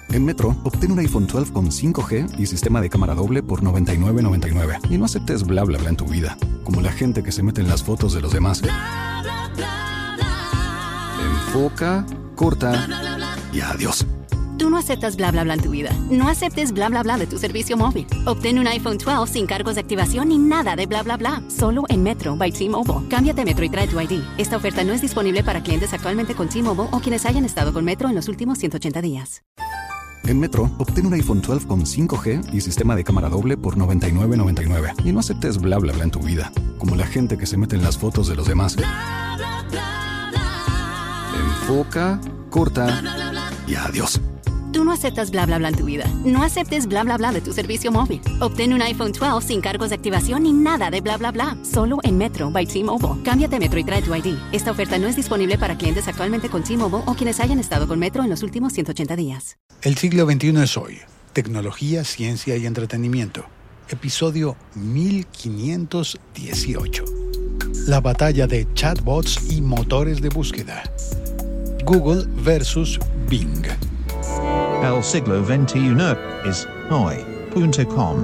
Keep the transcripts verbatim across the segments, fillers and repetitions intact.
En Metro, obtén un iPhone doce con cinco G y sistema de cámara doble por noventa y nueve noventa y nueve. Y no aceptes bla bla bla en tu vida, como la gente que se mete en las fotos de los demás. Bla, bla, bla, bla. Enfoca, corta Bla, bla, bla. y adiós. Tú no aceptas bla bla bla en tu vida. No aceptes bla bla bla de tu servicio móvil. Obtén un iPhone doce sin cargos de activación ni nada de bla bla bla. Solo en Metro by T-Mobile. Cámbiate a Metro y trae tu I D. Esta oferta no es disponible para clientes actualmente con T-Mobile o quienes hayan estado con Metro en los últimos ciento ochenta días. En Metro, obtén un iPhone doce con cinco G y sistema de cámara doble por noventa y nueve noventa y nueve. Y no aceptes bla bla bla en tu vida, como la gente que se mete en las fotos de los demás. Bla, bla, bla, bla. Enfoca, corta Bla, bla, bla, bla. y adiós. Tú no aceptas bla bla bla en tu vida. No aceptes bla bla bla de tu servicio móvil. Obtén un iPhone doce sin cargos de activación ni nada de bla bla bla. Solo en Metro by T-Mobile. Cámbiate a Metro y trae tu I D. Esta oferta no es disponible para clientes actualmente con T-Mobile o quienes hayan estado con Metro en los últimos ciento ochenta días. El siglo veintiuno es hoy. Tecnología, ciencia y entretenimiento. Episodio mil quinientos dieciocho. La batalla de chatbots y motores de búsqueda. Google versus Bing. El siglo veintiuno es hoy punto com.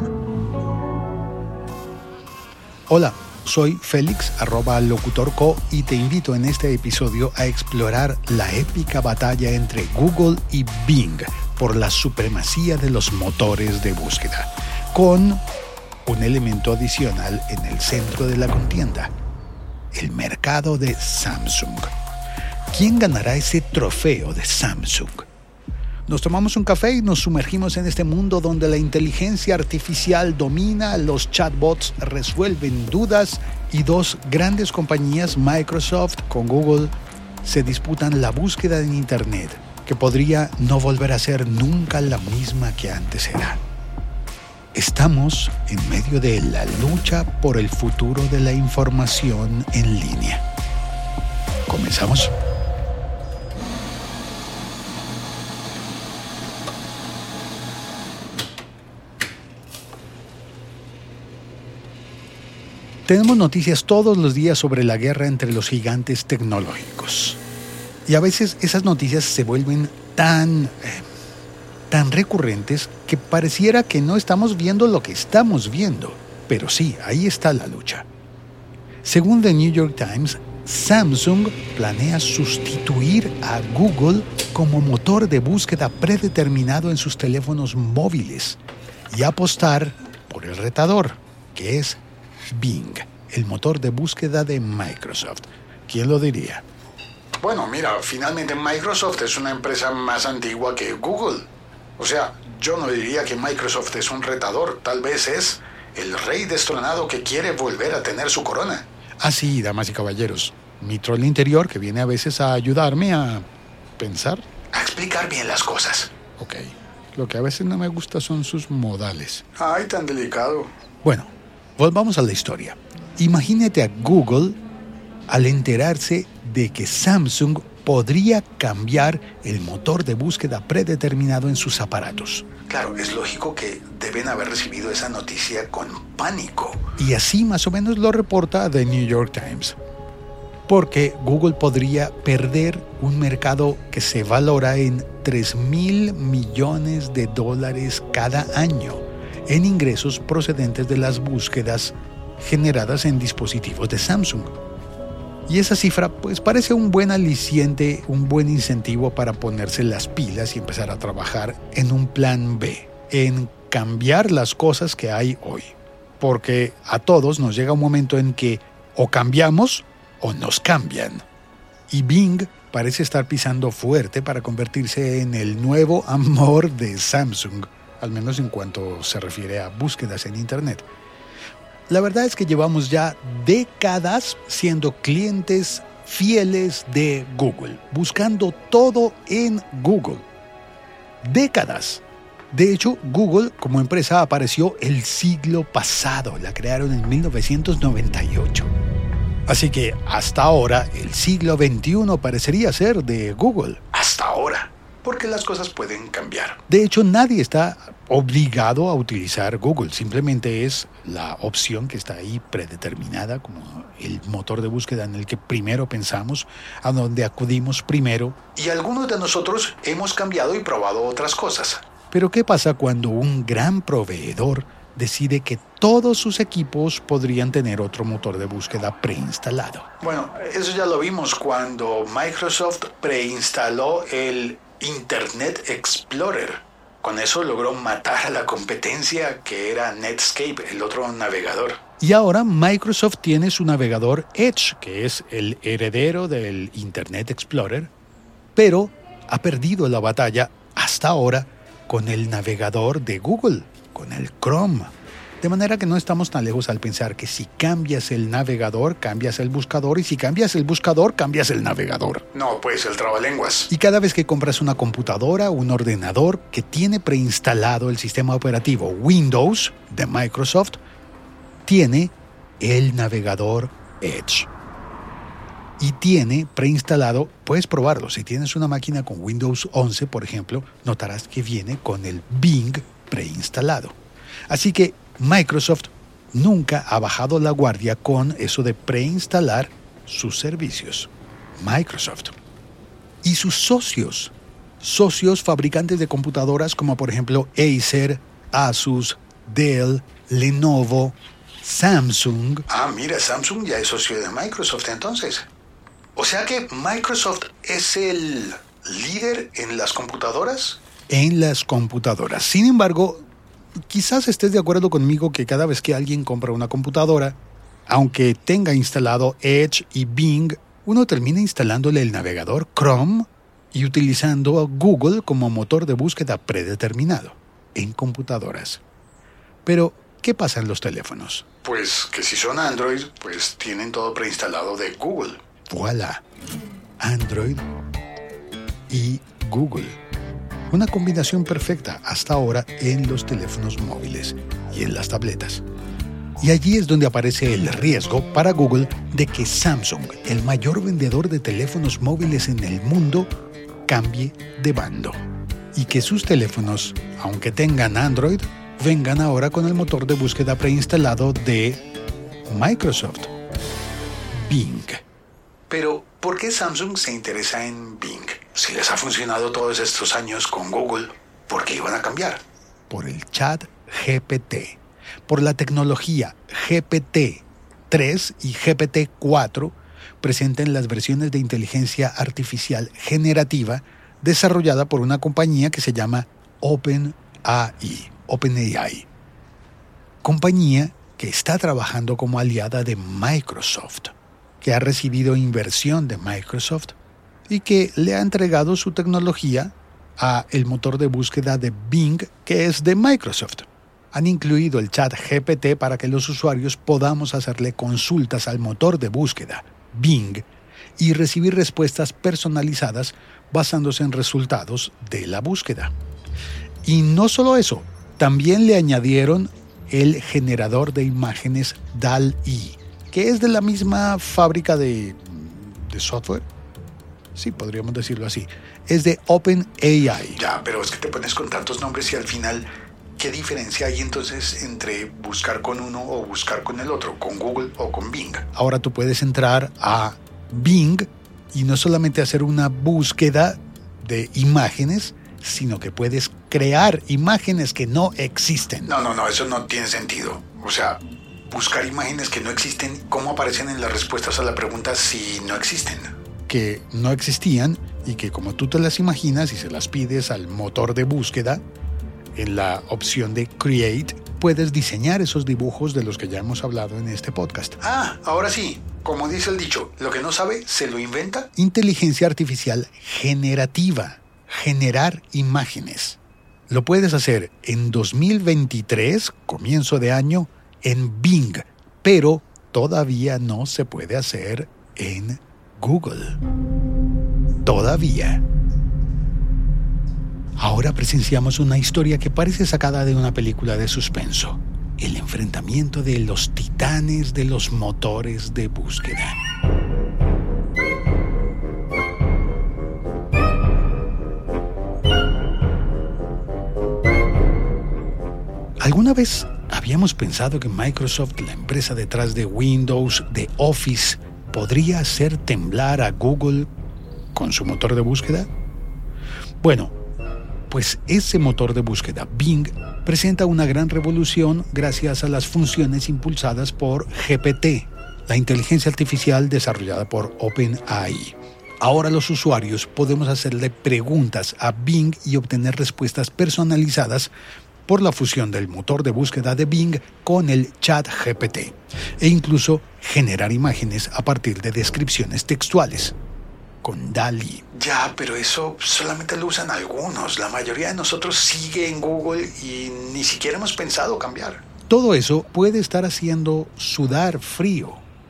Hola, soy Félix, arroba locutorco, y te invito en este episodio a explorar la épica batalla entre Google y Bing por la supremacía de los motores de búsqueda, con un elemento adicional en el centro de la contienda: el mercado de Samsung. ¿Quién ganará ese trofeo de Samsung? Nos tomamos un café y nos sumergimos en este mundo donde la inteligencia artificial domina, los chatbots resuelven dudas y dos grandes compañías, Microsoft con Google, se disputan la búsqueda en Internet, que podría no volver a ser nunca la misma que antes era. Estamos en medio de la lucha por el futuro de la información en línea. ¿Comenzamos? Tenemos noticias todos los días sobre la guerra entre los gigantes tecnológicos. Y a veces esas noticias se vuelven tan, eh, tan recurrentes que pareciera que no estamos viendo lo que estamos viendo. Pero sí, ahí está la lucha. Según The New York Times, Samsung planea sustituir a Google como motor de búsqueda predeterminado en sus teléfonos móviles y apostar por el retador, que es Bing, el motor de búsqueda de Microsoft. ¿Quién lo diría? Bueno, mira, finalmente Microsoft es una empresa más antigua que Google. O sea, yo no diría que Microsoft es un retador, tal vez es el rey destronado que quiere volver a tener su corona. Así, damas y caballeros, mi troll interior que viene a veces a ayudarme a pensar. A explicar bien las cosas. Ok, lo que a veces no me gusta son sus modales. Ay, tan delicado. Bueno, volvamos a la historia. Imagínate a Google al enterarse de que Samsung podría cambiar el motor de búsqueda predeterminado en sus aparatos. Claro, es lógico que deben haber recibido esa noticia con pánico. Y así más o menos lo reporta The New York Times. Porque Google podría perder un mercado que se valora en tres mil millones de dólares cada año en ingresos procedentes de las búsquedas generadas en dispositivos de Samsung. Y esa cifra pues parece un buen aliciente, un buen incentivo para ponerse las pilas y empezar a trabajar en un plan B, en cambiar las cosas que hay hoy. Porque a todos nos llega un momento en que o cambiamos o nos cambian. Y Bing parece estar pisando fuerte para convertirse en el nuevo amor de Samsung, al menos en cuanto se refiere a búsquedas en Internet. La verdad es que llevamos ya décadas siendo clientes fieles de Google, buscando todo en Google. Décadas. De hecho, Google como empresa apareció el siglo pasado, la crearon en mil novecientos noventa y ocho. Así que hasta ahora el siglo veintiuno parecería ser de Google. Hasta ahora. Porque las cosas pueden cambiar. De hecho, nadie está obligado a utilizar Google, simplemente es la opción que está ahí predeterminada como el motor de búsqueda en el que primero pensamos, a donde acudimos primero. Y algunos de nosotros hemos cambiado y probado otras cosas. Pero ¿qué pasa cuando un gran proveedor decide que todos sus equipos podrían tener otro motor de búsqueda preinstalado? Bueno, eso ya lo vimos cuando Microsoft preinstaló el Internet Explorer. Con eso logró matar a la competencia que era Netscape, el otro navegador. Y ahora Microsoft tiene su navegador Edge, que es el heredero del Internet Explorer, pero ha perdido la batalla hasta ahora con el navegador de Google, con el Chrome. De manera que no estamos tan lejos al pensar que si cambias el navegador, cambias el buscador, y si cambias el buscador, cambias el navegador. No, pues el trabalenguas. Y cada vez que compras una computadora o un ordenador que tiene preinstalado el sistema operativo Windows de Microsoft, tiene el navegador Edge. Y tiene preinstalado, puedes probarlo, si tienes una máquina con Windows once, por ejemplo, notarás que viene con el Bing preinstalado. Así que Microsoft nunca ha bajado la guardia con eso de preinstalar sus servicios. Microsoft. Y sus socios, socios fabricantes de computadoras como por ejemplo Acer, Asus, Dell, Lenovo, Samsung. Ah, mira, Samsung ya es socio de Microsoft entonces. O sea que Microsoft es el líder en las computadoras. En las computadoras. Sin embargo, quizás estés de acuerdo conmigo que cada vez que alguien compra una computadora, aunque tenga instalado Edge y Bing, uno termina instalándole el navegador Chrome y utilizando a Google como motor de búsqueda predeterminado en computadoras. Pero, ¿qué pasa en los teléfonos? Pues que si son Android, pues tienen todo preinstalado de Google. Voilà. Android y Google. Una combinación perfecta hasta ahora en los teléfonos móviles y en las tabletas. Y allí es donde aparece el riesgo para Google de que Samsung, el mayor vendedor de teléfonos móviles en el mundo, cambie de bando. Y que sus teléfonos, aunque tengan Android, vengan ahora con el motor de búsqueda preinstalado de Microsoft, Bing. Pero, ¿por qué Samsung se interesa en Bing? Si les ha funcionado todos estos años con Google, ¿por qué iban a cambiar? Por el chat G P T, por la tecnología G P T tres y G P T cuatro presente en las versiones de inteligencia artificial generativa desarrollada por una compañía que se llama OpenAI, OpenAI, compañía que está trabajando como aliada de Microsoft, que ha recibido inversión de Microsoft y que le ha entregado su tecnología a el motor de búsqueda de Bing, que es de Microsoft. Han incluido el chat G P T para que los usuarios podamos hacerle consultas al motor de búsqueda Bing y recibir respuestas personalizadas basándose en resultados de la búsqueda. Y no solo eso, también le añadieron el generador de imágenes D A L L-E, que es de la misma fábrica de, de software. Sí, podríamos decirlo así. Es de OpenAI. Ya, pero es que te pones con tantos nombres y al final, ¿qué diferencia hay entonces entre buscar con uno o buscar con el otro? ¿Con Google o con Bing? Ahora tú puedes entrar a Bing y no solamente hacer una búsqueda de imágenes, sino que puedes crear imágenes que no existen. No, no, no, eso no tiene sentido. O sea, buscar imágenes que no existen, ¿cómo aparecen en las respuestas a la pregunta si no existen? Que no existían y que como tú te las imaginas y se las pides al motor de búsqueda, en la opción de Create, puedes diseñar esos dibujos de los que ya hemos hablado en este podcast. Ah, ahora sí. Como dice el dicho, lo que no sabe, se lo inventa. Inteligencia artificial generativa. Generar imágenes. Lo puedes hacer en dos mil veintitrés, comienzo de año, en Bing, pero todavía no se puede hacer en Google. Todavía. Ahora presenciamos una historia que parece sacada de una película de suspenso. El enfrentamiento de los titanes de los motores de búsqueda. ¿Alguna vez habíamos pensado que Microsoft, la empresa detrás de Windows, de Office, podría hacer temblar a Google con su motor de búsqueda? Bueno, pues ese motor de búsqueda, Bing, presenta una gran revolución gracias a las funciones impulsadas por G P T, la inteligencia artificial desarrollada por OpenAI. Ahora los usuarios podemos hacerle preguntas a Bing y obtener respuestas personalizadas por la fusión del motor de búsqueda de Bing con el chat G P T, e incluso generar imágenes a partir de descripciones textuales, con DALL-E. Ya, pero eso solamente lo usan algunos. La mayoría de nosotros sigue en Google y ni siquiera hemos pensado cambiar. Todo eso puede estar haciendo sudar frío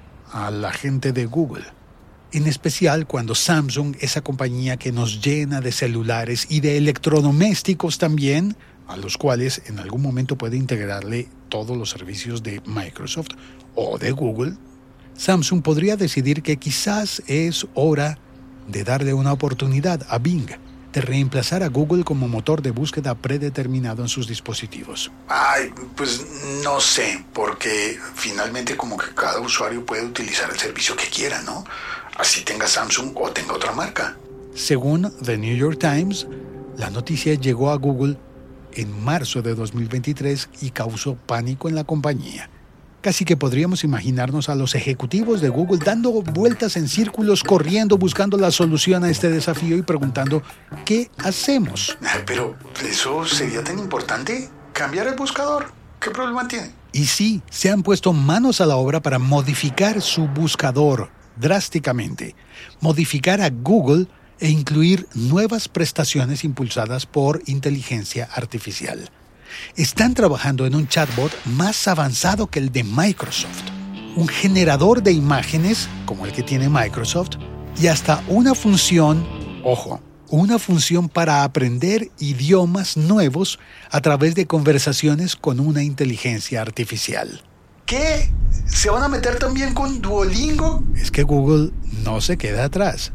a la gente de Google. En especial cuando Samsung, esa compañía que nos llena de celulares y de electrodomésticos también, a los cuales en algún momento puede integrarle todos los servicios de Microsoft o de Google, Samsung podría decidir que quizás es hora de darle una oportunidad a Bing, de reemplazar a Google como motor de búsqueda predeterminado en sus dispositivos. Ay, pues no sé, porque finalmente como que cada usuario puede utilizar el servicio que quiera, ¿no? Así tenga Samsung o tenga otra marca. Según The New York Times, la noticia llegó a Google en marzo de dos mil veintitrés y causó pánico en la compañía. Casi que podríamos imaginarnos a los ejecutivos de Google dando vueltas en círculos, corriendo, buscando la solución a este desafío y preguntando, ¿qué hacemos? Pero, ¿eso sería tan importante? ¿Cambiar el buscador? ¿Qué problema tiene? Y sí, se han puesto manos a la obra para modificar su buscador drásticamente, modificar a Google e incluir nuevas prestaciones impulsadas por inteligencia artificial. Están trabajando en un chatbot más avanzado que el de Microsoft, un generador de imágenes como el que tiene Microsoft y hasta una función, ojo, una función para aprender idiomas nuevos a través de conversaciones con una inteligencia artificial. ¿Qué? ¿Se van a meter también con Duolingo? Es que Google no se queda atrás.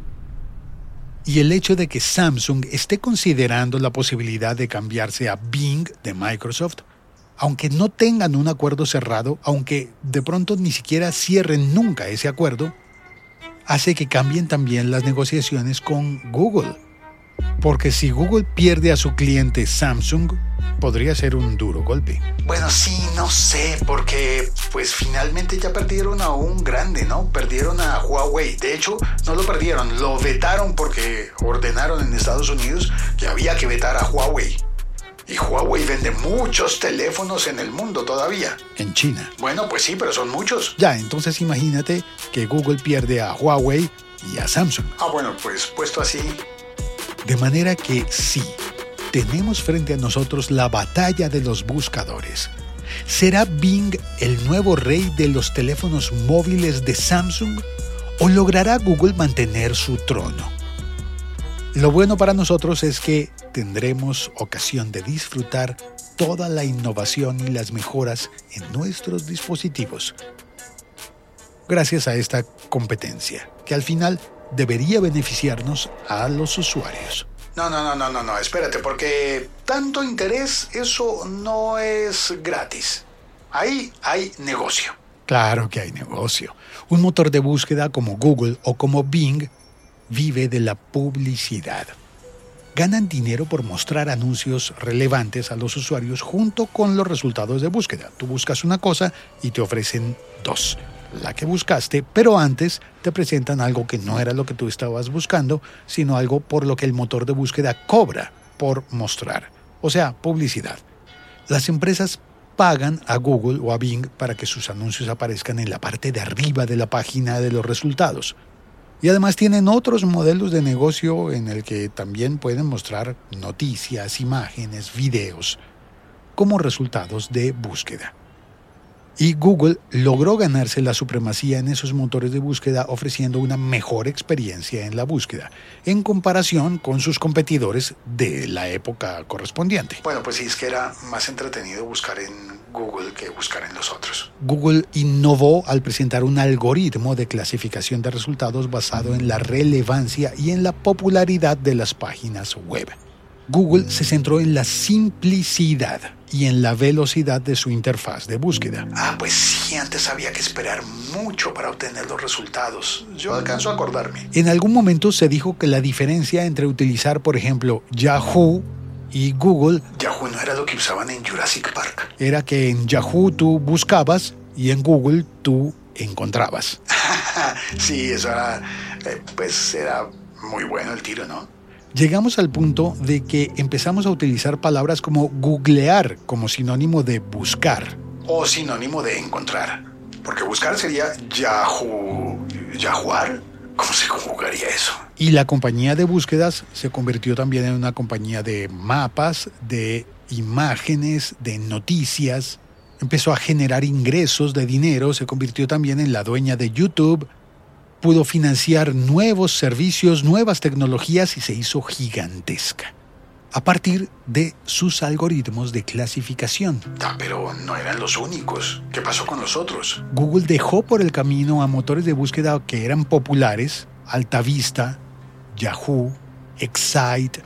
Y el hecho de que Samsung esté considerando la posibilidad de cambiarse a Bing de Microsoft, aunque no tengan un acuerdo cerrado, aunque de pronto ni siquiera cierren nunca ese acuerdo, hace que cambien también las negociaciones con Google. Porque si Google pierde a su cliente Samsung, podría ser un duro golpe. Bueno, sí, no sé, porque pues finalmente ya perdieron a un grande, ¿no? Perdieron a Huawei. De hecho, no lo perdieron, lo vetaron porque ordenaron en Estados Unidos que había que vetar a Huawei. Y Huawei vende muchos teléfonos en el mundo todavía. En China. Bueno, pues sí, pero son muchos. Ya, entonces imagínate que Google pierde a Huawei y a Samsung. Ah, bueno, pues puesto así. De manera que sí, tenemos frente a nosotros la batalla de los buscadores. ¿Será Bing el nuevo rey de los teléfonos móviles de Samsung o logrará Google mantener su trono? Lo bueno para nosotros es que tendremos ocasión de disfrutar toda la innovación y las mejoras en nuestros dispositivos, gracias a esta competencia, que al final debería beneficiarnos a los usuarios. No, no, no, no, no, no, espérate, porque tanto interés, eso no es gratis. Ahí hay negocio. Claro que hay negocio. Un motor de búsqueda como Google o como Bing vive de la publicidad. Ganan dinero por mostrar anuncios relevantes a los usuarios junto con los resultados de búsqueda. Tú buscas una cosa y te ofrecen dos. La que buscaste, pero antes te presentan algo que no era lo que tú estabas buscando, sino algo por lo que el motor de búsqueda cobra por mostrar. O sea, publicidad. Las empresas pagan a Google o a Bing para que sus anuncios aparezcan en la parte de arriba de la página de los resultados. Y además tienen otros modelos de negocio en el que también pueden mostrar noticias, imágenes, videos como resultados de búsqueda. Y Google logró ganarse la supremacía en esos motores de búsqueda ofreciendo una mejor experiencia en la búsqueda, en comparación con sus competidores de la época correspondiente. Bueno, pues sí, es que era más entretenido buscar en Google que buscar en los otros. Google innovó al presentar un algoritmo de clasificación de resultados basado en la relevancia y en la popularidad de las páginas web. Google se centró en la simplicidad y en la velocidad de su interfaz de búsqueda. Ah, pues sí, antes había que esperar mucho para obtener los resultados. Yo alcanzo a acordarme. En algún momento se dijo que la diferencia entre utilizar, por ejemplo, Yahoo y Google Yahoo no era lo que usaban en Jurassic Park. era que en Yahoo tú buscabas y en Google tú encontrabas. Sí, eso era, eh, pues era muy bueno el tiro, ¿no? Llegamos al punto de que empezamos a utilizar palabras como googlear como sinónimo de buscar. O sinónimo de encontrar. Porque buscar sería Yahoo... ¿Yahuar? ¿Cómo se conjugaría eso? Y la compañía de búsquedas se convirtió también en una compañía de mapas, de imágenes, de noticias. Empezó a generar ingresos de dinero, se convirtió también en la dueña de YouTube. Pudo financiar nuevos servicios, nuevas tecnologías y se hizo gigantesca a partir de sus algoritmos de clasificación. Ah, pero no eran los únicos. ¿Qué pasó con los otros? Google dejó por el camino a motores de búsqueda que eran populares, AltaVista, Yahoo, Excite,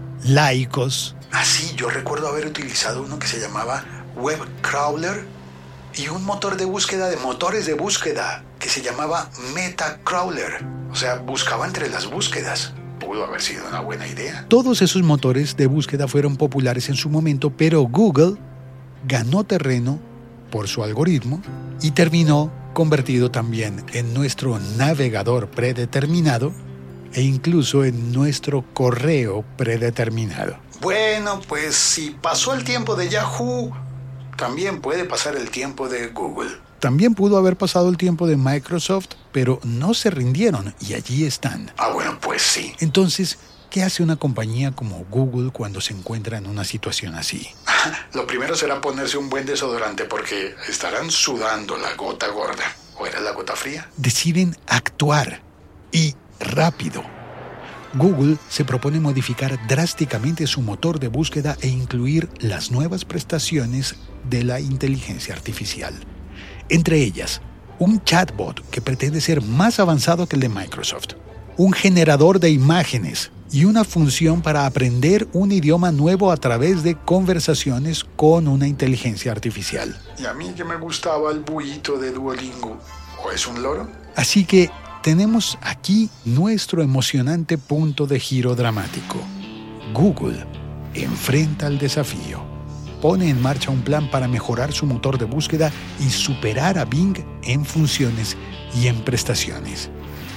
Lycos. Ah, sí, yo recuerdo haber utilizado uno que se llamaba Web Crawler y un motor de búsqueda de motores de búsqueda que se llamaba Metacrawler. O sea, buscaba entre las búsquedas. Pudo haber sido una buena idea. Todos esos motores de búsqueda fueron populares en su momento, pero Google ganó terreno por su algoritmo y terminó convertido también en nuestro navegador predeterminado e incluso en nuestro correo predeterminado. Bueno, pues si pasó el tiempo de Yahoo, también puede pasar el tiempo de Google. También pudo haber pasado el tiempo de Microsoft, pero no se rindieron y allí están. Ah, bueno, pues sí. Entonces, ¿qué hace una compañía como Google cuando se encuentra en una situación así? Lo primero será ponerse un buen desodorante porque estarán sudando la gota gorda. ¿O era la gota fría? Deciden actuar y rápido. Google se propone modificar drásticamente su motor de búsqueda e incluir las nuevas prestaciones de la inteligencia artificial. Entre ellas, un chatbot que pretende ser más avanzado que el de Microsoft, un generador de imágenes y una función para aprender un idioma nuevo a través de conversaciones con una inteligencia artificial. Y a mí que me gustaba el buito de Duolingo. ¿O es un loro? Así que tenemos aquí nuestro emocionante punto de giro dramático. Google enfrenta el desafío. Pone en marcha un plan para mejorar su motor de búsqueda y superar a Bing en funciones y en prestaciones.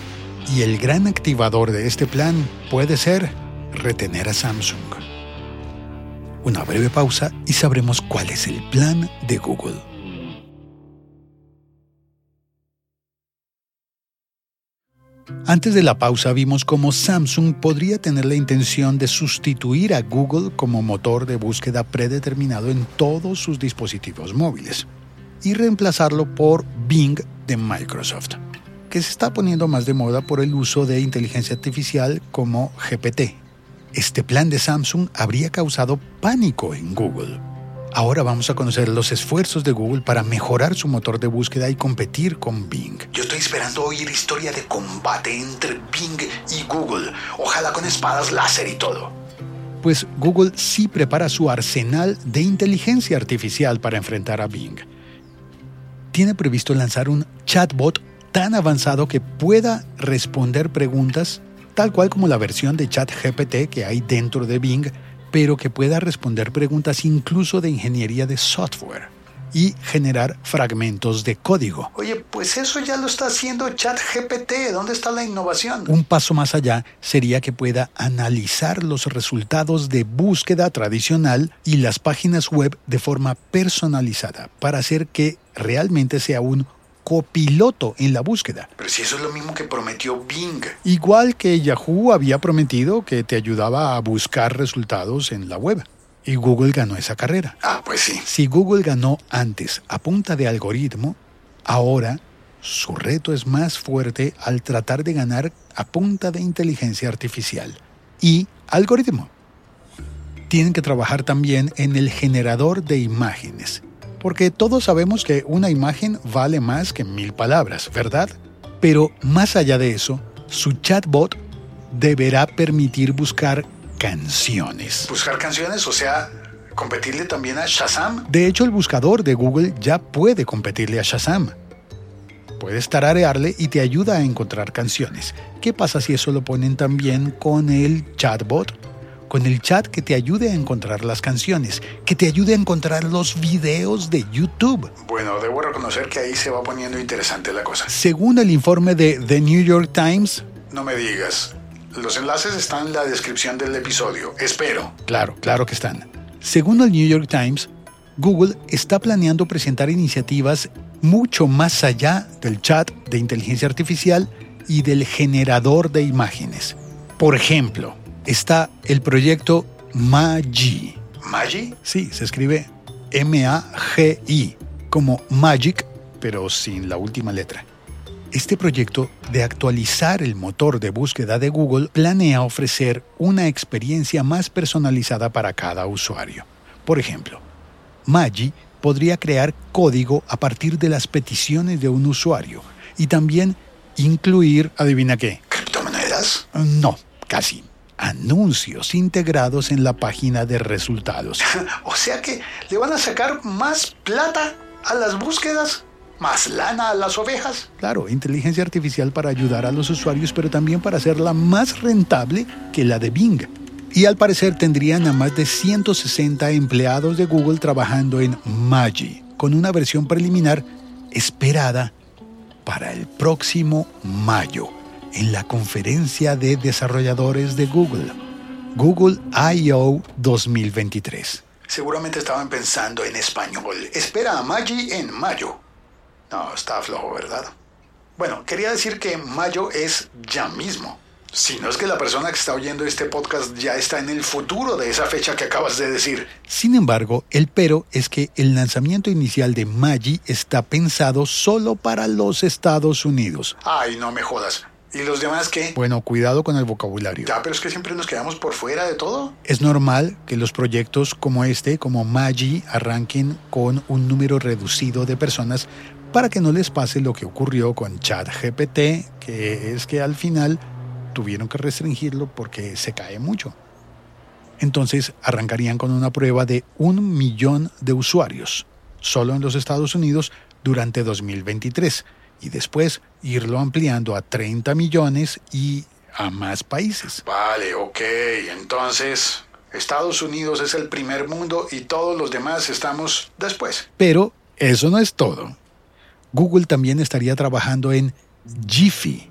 Y el gran activador de este plan puede ser retener a Samsung. Una breve pausa y sabremos cuál es el plan de Google. Antes de la pausa vimos cómo Samsung podría tener la intención de sustituir a Google como motor de búsqueda predeterminado en todos sus dispositivos móviles y reemplazarlo por Bing de Microsoft, que se está poniendo más de moda por el uso de inteligencia artificial como G P T. Este plan de Samsung habría causado pánico en Google. Ahora vamos a conocer los esfuerzos de Google para mejorar su motor de búsqueda y competir con Bing. Yo estoy esperando oír historia de combate entre Bing y Google. Ojalá con espadas láser y todo. Pues Google sí prepara su arsenal de inteligencia artificial para enfrentar a Bing. Tiene previsto lanzar un chatbot tan avanzado que pueda responder preguntas tal cual como la versión de ChatGPT que hay dentro de Bing, pero que pueda responder preguntas incluso de ingeniería de software y generar fragmentos de código. Oye, pues eso ya lo está haciendo ChatGPT. ¿Dónde está la innovación? Un paso más allá sería que pueda analizar los resultados de búsqueda tradicional y las páginas web de forma personalizada para hacer que realmente sea un copiloto en la búsqueda. Pero si eso es lo mismo que prometió Bing. Igual que Yahoo había prometido que te ayudaba a buscar resultados en la web. Y Google ganó esa carrera. Ah, pues sí. Si Google ganó antes a punta de algoritmo, ahora su reto es más fuerte al tratar de ganar a punta de inteligencia artificial y algoritmo. Tienen que trabajar también en el generador de imágenes, porque todos sabemos que una imagen vale más que mil palabras, ¿verdad? Pero más allá de eso, su chatbot deberá permitir buscar canciones. Buscar canciones, o sea, ¿Competirle también a Shazam? De hecho, el buscador de Google ya puede competirle a Shazam. Puedes tararearle y te ayuda a encontrar canciones. ¿Qué pasa si eso lo ponen también con el chatbot? Con el chat que te ayude a encontrar las canciones, que te ayude a encontrar los videos de YouTube. Bueno, debo reconocer que ahí se va poniendo interesante la cosa. Según el informe de The New York Times... No me digas. Los enlaces están en la descripción del episodio. Espero. Claro, claro que están. Según el New York Times, Google está planeando presentar iniciativas mucho más allá del chat de inteligencia artificial y del generador de imágenes. Por ejemplo, está el proyecto Magi. ¿Magi? Sí, se escribe M A G I, como Magic, pero sin la última letra. Este proyecto de actualizar el motor de búsqueda de Google planea ofrecer una experiencia más personalizada para cada usuario. Por ejemplo, Magi podría crear código a partir de las peticiones de un usuario y también incluir, ¿adivina qué? ¿Criptomonedas? No, casi. Anuncios integrados en la página de resultados. O sea que le van a sacar más plata a las búsquedas, más lana a las ovejas. Claro, inteligencia artificial para ayudar a los usuarios, pero también para hacerla más rentable que la de Bing. Y al parecer tendrían a más de ciento sesenta empleados de Google trabajando en Magi, con una versión preliminar esperada para el próximo mayo, en la conferencia de desarrolladores de Google, Google I O dos mil veintitrés. Seguramente estaban pensando en español. Espera a Magi en mayo. No, está flojo, ¿verdad? Bueno, quería decir que mayo es ya mismo. Si no es que la persona que está oyendo este podcast ya está en el futuro de esa fecha que acabas de decir. Sin embargo, el pero es que el lanzamiento inicial de Magi está pensado solo para los Estados Unidos. Ay, no me jodas. ¿Y los demás qué? Bueno, cuidado con el vocabulario. Ya, pero es que siempre nos quedamos por fuera de todo. Es normal que los proyectos como este, como Magi, arranquen con un número reducido de personas para que no les pase lo que ocurrió con ChatGPT, que es que al final tuvieron que restringirlo porque se cae mucho. Entonces arrancarían con una prueba de un millón de usuarios, solo en los Estados Unidos durante dos mil veintitrés, y después irlo ampliando a treinta millones y a más países. Vale, ok. Entonces, Estados Unidos es el primer mundo y todos los demás estamos después. Pero eso no es todo. Google también estaría trabajando en Giphy,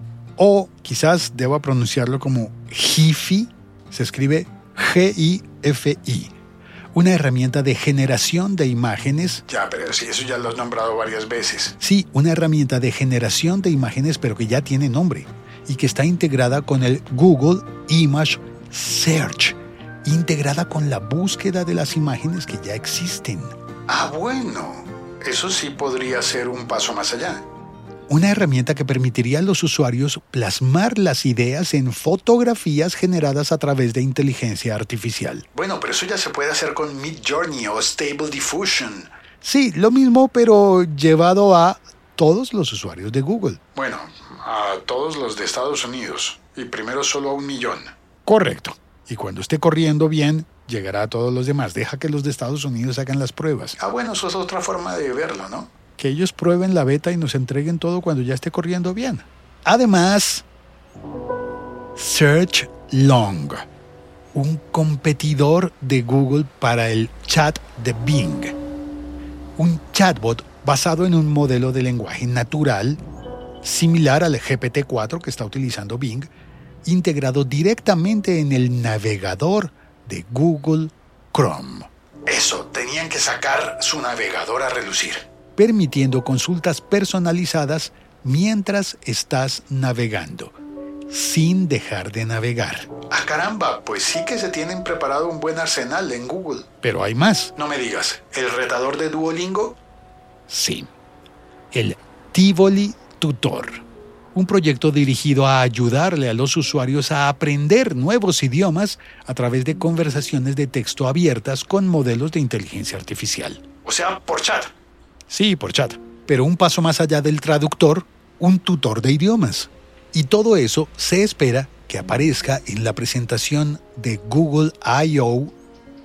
o quizás deba pronunciarlo como Giphy, se escribe G I F I, una herramienta de generación de imágenes. Ya, pero sí, eso ya lo has nombrado varias veces. Sí, una herramienta de generación de imágenes, pero que ya tiene nombre y que está integrada con el Google Image Search, integrada con la búsqueda de las imágenes que ya existen. Ah, bueno. Eso sí podría ser un paso más allá. Una herramienta que permitiría a los usuarios plasmar las ideas en fotografías generadas a través de inteligencia artificial. Bueno, pero eso ya se puede hacer con Midjourney o Stable Diffusion. Sí, lo mismo, pero llevado a todos los usuarios de Google. Bueno, a todos los de Estados Unidos. Y primero solo a un millón. Correcto. Y cuando esté corriendo bien, llegará a todos los demás. Deja que los de Estados Unidos hagan las pruebas. Ah, bueno, eso es otra forma de verlo, ¿no? Que ellos prueben la beta y nos entreguen todo cuando ya esté corriendo bien. Además, Search Long, un competidor de Google para el chat de Bing. Un chatbot basado en un modelo de lenguaje natural, similar al G P T cuatro que está utilizando Bing, integrado directamente en el navegador de Google Chrome. Eso, tenían que sacar su navegador a relucir. Permitiendo consultas personalizadas mientras estás navegando, sin dejar de navegar. Ah, caramba, pues sí que se tienen preparado un buen arsenal en Google. Pero hay más. No me digas, ¿el retador de Duolingo? Sí, el Tivoli Tutor, un proyecto dirigido a ayudarle a los usuarios a aprender nuevos idiomas a través de conversaciones de texto abiertas con modelos de inteligencia artificial. O sea, por chat. Sí, por chat, pero un paso más allá del traductor, un tutor de idiomas. Y todo eso se espera que aparezca en la presentación de Google I O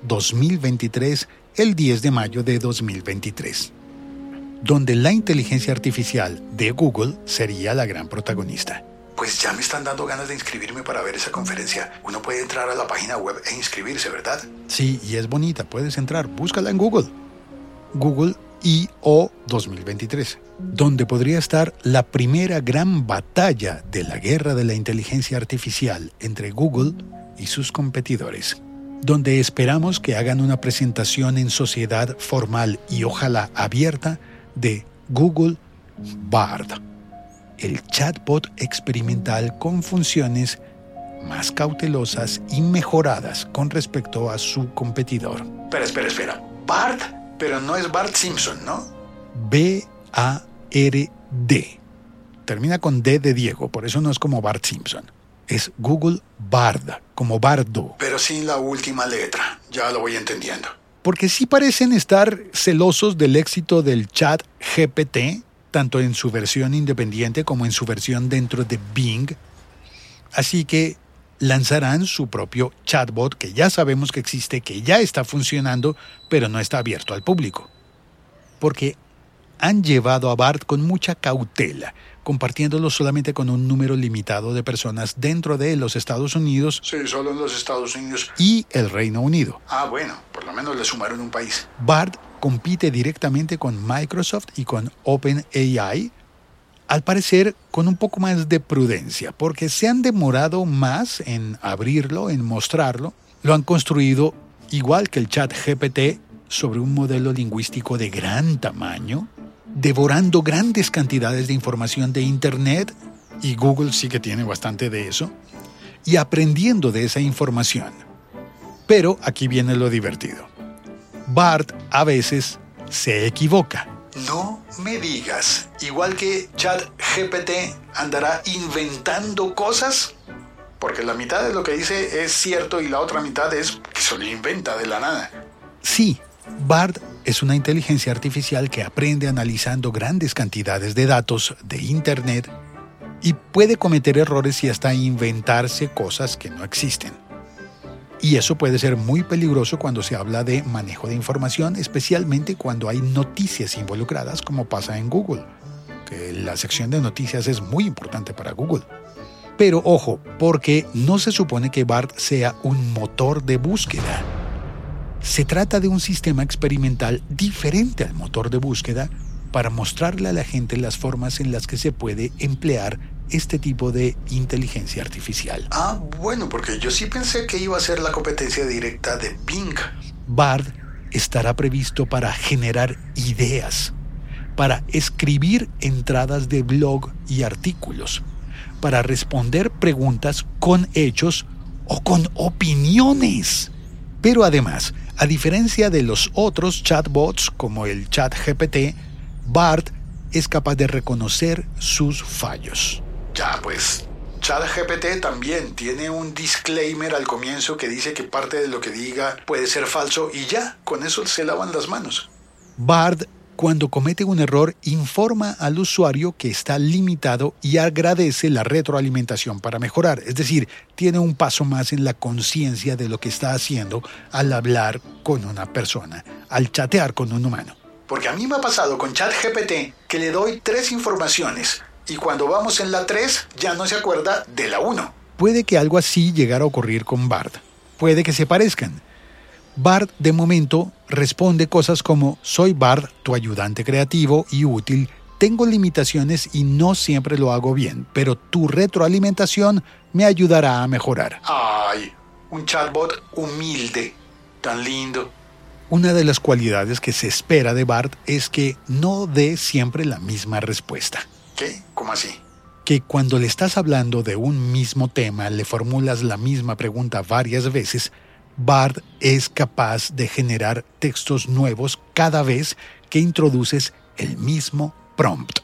dos mil veintitrés, el diez de mayo de dos mil veintitrés, donde la inteligencia artificial de Google sería la gran protagonista. Pues ya me están dando ganas de inscribirme para ver esa conferencia. Uno puede entrar a la página web e inscribirse, ¿verdad? Sí, y es bonita, puedes entrar, búscala en Google. Google I O dos mil veintitrés, donde podría estar la primera gran batalla de la guerra de la inteligencia artificial entre Google y sus competidores, donde esperamos que hagan una presentación en sociedad formal y ojalá abierta de Google Bard, el chatbot experimental con funciones más cautelosas y mejoradas con respecto a su competidor. Espera, espera, espera. Bard, pero no es Bart Simpson, ¿no? B A R D. Termina con D de Diego, por eso no es como Bart Simpson. Es Google Bard, como bardo. Pero sin la última letra. Ya lo voy entendiendo. Porque sí parecen estar celosos del éxito del chat G P T, tanto en su versión independiente como en su versión dentro de Bing. Así que lanzarán su propio chatbot que ya sabemos que existe, que ya está funcionando, pero no está abierto al público. Porque han llevado a Bard con mucha cautela, compartiéndolo solamente con un número limitado de personas dentro de los Estados Unidos. Sí, solo en los Estados Unidos. Y el Reino Unido. Ah, bueno, por lo menos le sumaron un país. Bard compite directamente con Microsoft y con OpenAI, al parecer con un poco más de prudencia, porque se han demorado más en abrirlo, en mostrarlo. Lo han construido igual que el chat G P T sobre un modelo lingüístico de gran tamaño, devorando grandes cantidades de información de Internet, y Google sí que tiene bastante de eso, y aprendiendo de esa información. Pero aquí viene lo divertido. Bard a veces se equivoca. No me digas, igual que ChatGPT andará inventando cosas, porque la mitad de lo que dice es cierto y la otra mitad es que se lo inventa de la nada. Sí, Bard es una inteligencia artificial que aprende analizando grandes cantidades de datos de Internet y puede cometer errores y hasta inventarse cosas que no existen. Y eso puede ser muy peligroso cuando se habla de manejo de información, especialmente cuando hay noticias involucradas, como pasa en Google, que la sección de noticias es muy importante para Google. Pero ojo, porque no se supone que Bard sea un motor de búsqueda. Se trata de un sistema experimental diferente al motor de búsqueda para mostrarle a la gente las formas en las que se puede emplear este tipo de inteligencia artificial. Ah, bueno, porque yo sí pensé que iba a ser la competencia directa de Bing. Bard estará previsto para generar ideas, para escribir entradas de blog y artículos, para responder preguntas con hechos o con opiniones. Pero además, a diferencia de los otros chatbots como el ChatGPT, Bard es capaz de reconocer sus fallos. Ya, pues, ChatGPT también tiene un disclaimer al comienzo que dice que parte de lo que diga puede ser falso y ya, con eso se lavan las manos. Bard, cuando comete un error, informa al usuario que está limitado y agradece la retroalimentación para mejorar. Es decir, tiene un paso más en la conciencia de lo que está haciendo al hablar con una persona, al chatear con un humano. Porque a mí me ha pasado con ChatGPT que le doy tres informaciones y cuando vamos en la tres ya no se acuerda de la uno. Puede que algo así llegara a ocurrir con Bard. Puede que se parezcan. Bard, de momento, responde cosas como: soy Bard, tu ayudante creativo y útil, tengo limitaciones y no siempre lo hago bien, pero tu retroalimentación me ayudará a mejorar. Ay, un chatbot humilde, tan lindo. Una de las cualidades que se espera de Bard es que no dé siempre la misma respuesta. ¿Qué? ¿Cómo así? Que cuando le estás hablando de un mismo tema, le formulas la misma pregunta varias veces, Bard es capaz de generar textos nuevos cada vez que introduces el mismo prompt.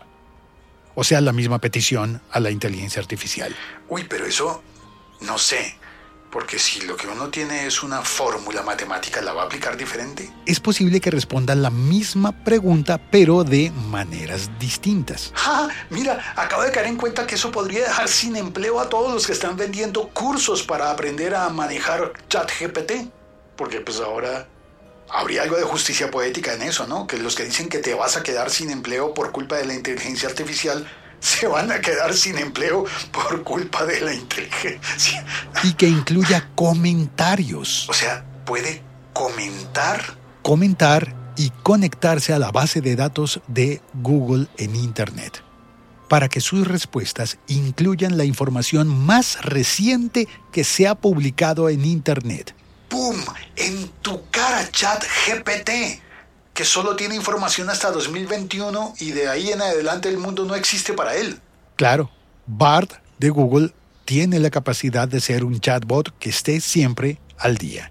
O sea, la misma petición a la inteligencia artificial. Uy, pero eso no sé. Porque si lo que uno tiene es una fórmula matemática, ¿la va a aplicar diferente? Es posible que responda la misma pregunta, pero de maneras distintas. ¡Ja! Mira, acabo de caer en cuenta que eso podría dejar sin empleo a todos los que están vendiendo cursos para aprender a manejar ChatGPT. Porque pues ahora habría algo de justicia poética en eso, ¿no? Que los que dicen que te vas a quedar sin empleo por culpa de la inteligencia artificial se van a quedar sin empleo por culpa de la inteligencia. Y que incluya comentarios. O sea, puede comentar. Comentar y conectarse a la base de datos de Google en Internet, para que sus respuestas incluyan la información más reciente que se ha publicado en Internet. ¡Pum! En tu cara, ChatGPT, que solo tiene información hasta dos mil veintiuno y de ahí en adelante el mundo no existe para él. Claro, Bard de Google tiene la capacidad de ser un chatbot que esté siempre al día.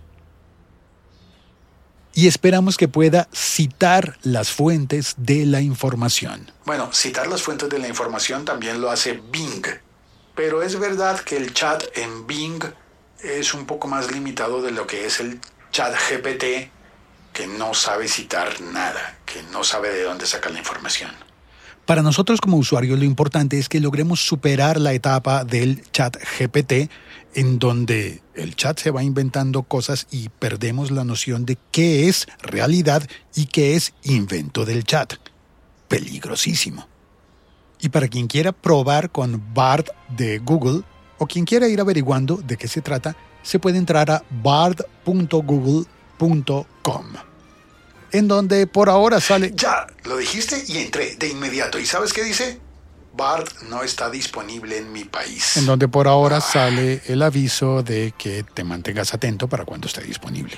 Y esperamos que pueda citar las fuentes de la información. Bueno, citar las fuentes de la información también lo hace Bing. Pero es verdad que el chat en Bing es un poco más limitado de lo que es el ChatGPT, que no sabe citar nada, que no sabe de dónde sacar la información. Para nosotros como usuarios lo importante es que logremos superar la etapa del ChatGPT, en donde el chat se va inventando cosas y perdemos la noción de qué es realidad y qué es invento del chat. Peligrosísimo. Y para quien quiera probar con Bard de Google, o quien quiera ir averiguando de qué se trata, se puede entrar a bard punto google punto com, en donde por ahora sale... Ya, lo dijiste y entré de inmediato. ¿Y sabes qué dice? Bard no está disponible en mi país. En donde por ahora sale el aviso de que te mantengas atento para cuando esté disponible.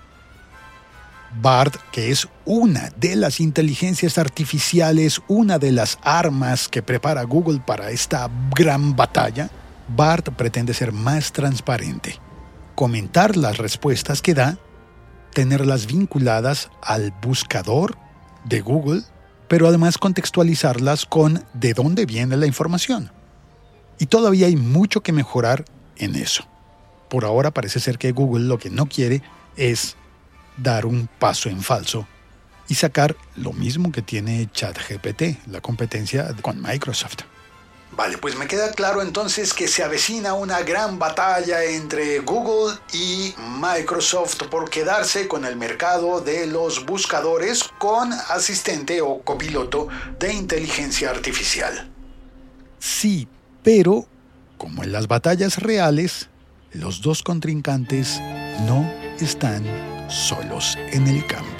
Bard, que es una de las inteligencias artificiales, una de las armas que prepara Google para esta gran batalla, Bard pretende ser más transparente, comentar las respuestas que da, tenerlas vinculadas al buscador de Google, pero además contextualizarlas con de dónde viene la información. Y todavía hay mucho que mejorar en eso. Por ahora parece ser que Google lo que no quiere es dar un paso en falso y sacar lo mismo que tiene ChatGPT, la competencia con Microsoft. Vale, pues me queda claro entonces que se avecina una gran batalla entre Google y Microsoft por quedarse con el mercado de los buscadores con asistente o copiloto de inteligencia artificial. Sí, pero como en las batallas reales, los dos contrincantes no están solos en el campo.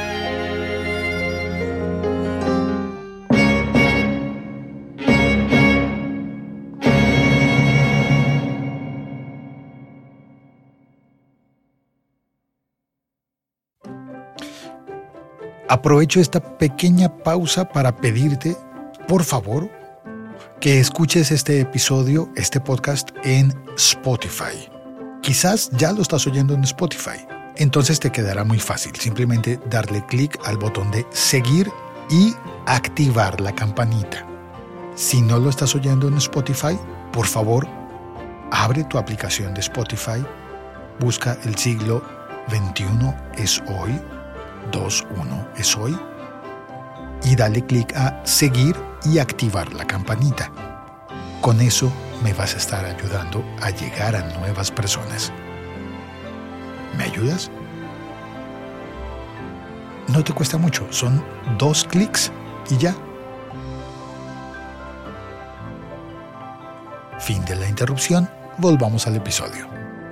Aprovecho esta pequeña pausa para pedirte, por favor, que escuches este episodio, este podcast en Spotify. Quizás ya lo estás oyendo en Spotify. Entonces te quedará muy fácil. Simplemente darle clic al botón de seguir y activar la campanita. Si no lo estás oyendo en Spotify, por favor, abre tu aplicación de Spotify, busca el siglo veintiuno es hoy, veintiuno es hoy, y dale clic a seguir y activar la campanita. Con eso me vas a estar ayudando a llegar a nuevas personas. ¿Me ayudas? No te cuesta mucho, son dos clics y ya. Fin de la interrupción, volvamos al episodio.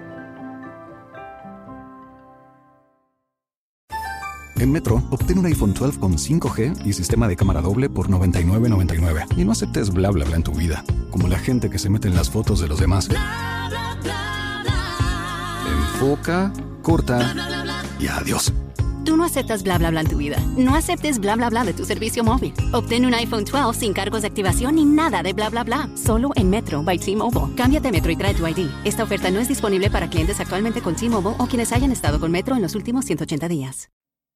En Metro, obtén un iPhone doce con cinco G y sistema de cámara doble por noventa y nueve noventa y nueve. Y no aceptes bla bla bla en tu vida, como la gente que se mete en las fotos de los demás. Bla, bla, bla, bla. Enfoca, corta Bla, bla, bla, bla. y adiós. Tú no aceptas bla bla bla en tu vida. No aceptes bla bla bla de tu servicio móvil. Obtén un iPhone doce sin cargos de activación ni nada de bla bla bla. Solo en Metro by T-Mobile. Cámbiate a Metro y trae tu I D. Esta oferta no es disponible para clientes actualmente con T-Mobile o quienes hayan estado con Metro en los últimos ciento ochenta días.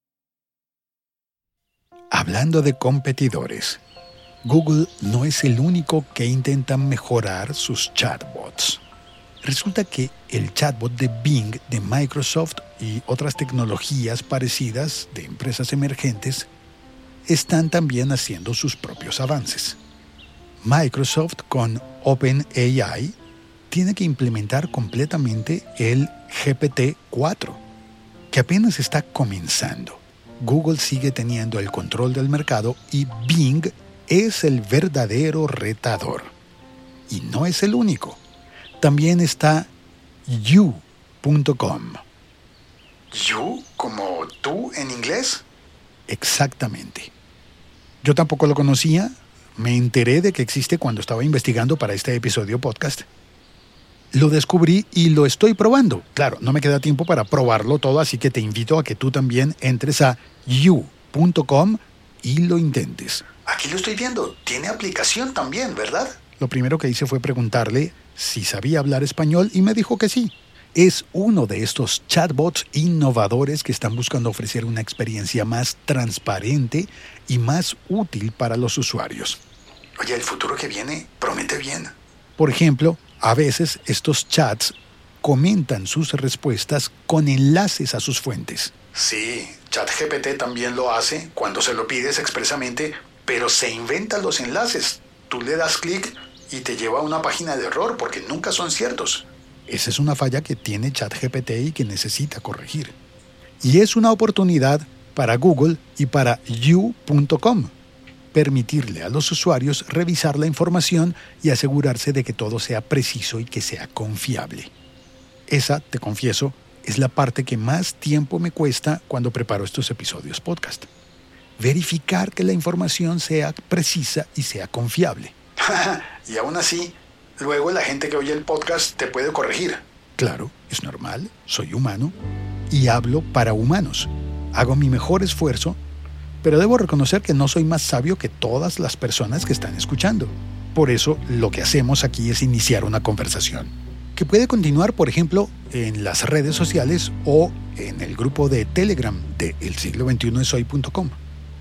Hablando de competidores, Google no es el único que intenta mejorar sus chatbots. Resulta que el chatbot de Bing de Microsoft y otras tecnologías parecidas de empresas emergentes están también haciendo sus propios avances. Microsoft con OpenAI tiene que implementar completamente el G P T cuatro que apenas está comenzando. Google sigue teniendo el control del mercado y Bing es el verdadero retador. Y no es el único. También está you punto com. ¿You? ¿Como tú en inglés? Exactamente. Yo tampoco lo conocía. Me enteré de que existe cuando estaba investigando para este episodio podcast. Lo descubrí y lo estoy probando. Claro, no me queda tiempo para probarlo todo, así que te invito a que tú también entres a you punto com y lo intentes. Aquí lo estoy viendo. Tiene aplicación también, ¿verdad? Lo primero que hice fue preguntarle si sabía hablar español y me dijo que sí. Es uno de estos chatbots innovadores que están buscando ofrecer una experiencia más transparente y más útil para los usuarios. Oye, el futuro que viene promete bien. Por ejemplo, a veces estos chats comentan sus respuestas con enlaces a sus fuentes. Sí, ChatGPT también lo hace cuando se lo pides expresamente, pero se inventan los enlaces. Tú le das clic y te lleva a una página de error porque nunca son ciertos. Esa es una falla que tiene ChatGPT y que necesita corregir. Y es una oportunidad para Google y para you punto com. Permitirle a los usuarios revisar la información y asegurarse de que todo sea preciso y que sea confiable. Esa, te confieso, es la parte que más tiempo me cuesta cuando preparo estos episodios podcast. Verificar que la información sea precisa y sea confiable. Y aún así, luego la gente que oye el podcast te puede corregir. Claro, es normal, soy humano y hablo para humanos. Hago mi mejor esfuerzo, pero debo reconocer que no soy más sabio que todas las personas que están escuchando. Por eso, lo que hacemos aquí es iniciar una conversación, que puede continuar, por ejemplo, en las redes sociales o en el grupo de Telegram de el siglo veintiuno es hoy punto com.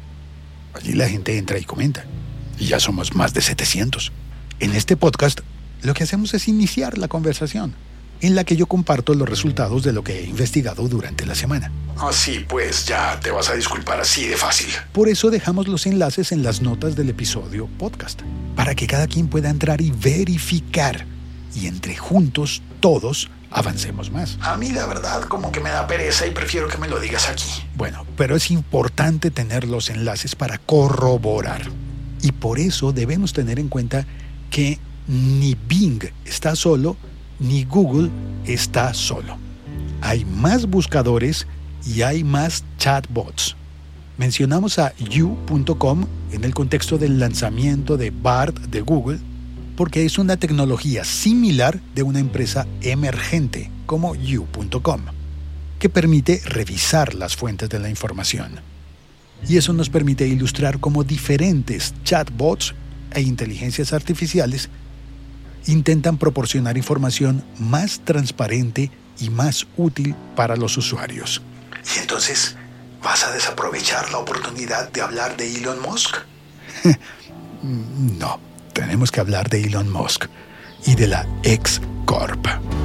Allí la gente entra y comenta, y ya somos más de setecientos. En este podcast, lo que hacemos es iniciar la conversación, en la que yo comparto los resultados de lo que he investigado durante la semana. Así pues, ya te vas a disculpar así de fácil. Por eso dejamos los enlaces en las notas del episodio podcast, para que cada quien pueda entrar y verificar, y entre juntos, todos, avancemos más. A mí la verdad como que me da pereza y prefiero que me lo digas aquí. Bueno, pero es importante tener los enlaces para corroborar. Y por eso debemos tener en cuenta que ni Bing está solo, ni Google está solo. Hay más buscadores y hay más chatbots. Mencionamos a you punto com en el contexto del lanzamiento de BART de Google, porque es una tecnología similar de una empresa emergente como you punto com, que permite revisar las fuentes de la información. Y eso nos permite ilustrar cómo diferentes chatbots e inteligencias artificiales intentan proporcionar información más transparente y más útil para los usuarios. ¿Y entonces vas a desaprovechar la oportunidad de hablar de Elon Musk? No, tenemos que hablar de Elon Musk y de la X Corp.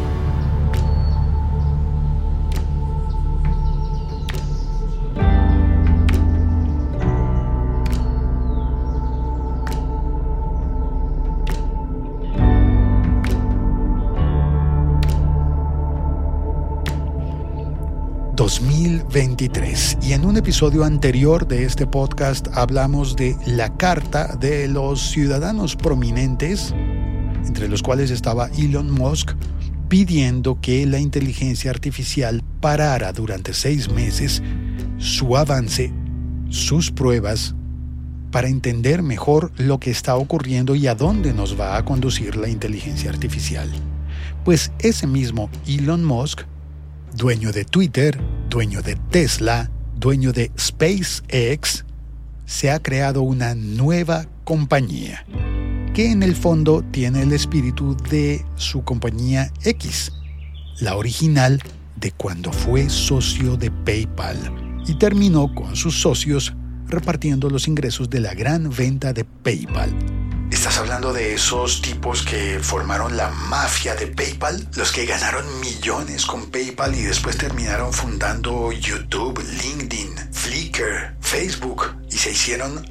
dos mil veintitrés, y en un episodio anterior de este podcast hablamos de la carta de los ciudadanos prominentes, entre los cuales estaba Elon Musk, pidiendo que la inteligencia artificial parara durante seis meses su avance, sus pruebas, para entender mejor lo que está ocurriendo y a dónde nos va a conducir la inteligencia artificial. Pues ese mismo Elon Musk, dueño de Twitter, dueño de Tesla, dueño de SpaceX, se ha creado una nueva compañía, que en el fondo tiene el espíritu de su compañía X, la original de cuando fue socio de PayPal, y terminó con sus socios repartiendo los ingresos de la gran venta de PayPal. ¿Estás hablando de esos tipos que formaron la mafia de PayPal? Los que ganaron millones con PayPal y después terminaron fundando YouTube, LinkedIn, Flickr, Facebook y se hicieron